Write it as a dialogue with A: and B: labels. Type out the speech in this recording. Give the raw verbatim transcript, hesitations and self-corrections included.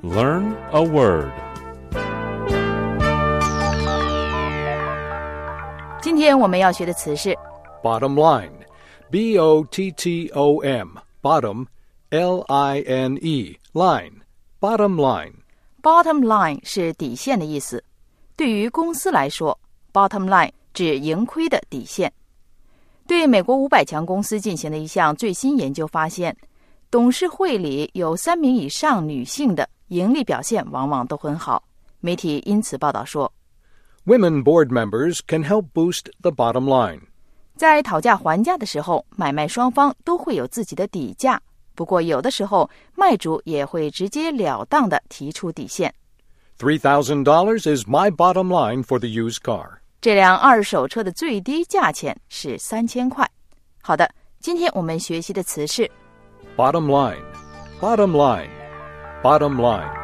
A: Learn a word.
B: 今天我们要学的词是
C: Bottom line. B O T T O M. Bottom, L I N E. Line. Bottom line.
B: Bottom line 是底线的意思。对于公司来说 Bottom line 指盈亏的底线。对美国五百强公司进行的一项最新研究发现，董事会里有三名以上女性的盈利表现往往都很好。媒体因此报道说
C: Women board members can help boost the bottom line.
B: 在讨价还价的时候，买卖双方都会有自己的底价，不过有的时候卖主也会直截了当地提出底线。
C: three thousand dollars is my bottom line for the used car.
B: 这辆二手车的最低价钱是三千块。好的，今天我们学习的词是
C: Bottom line. Bottom line. Bottom line.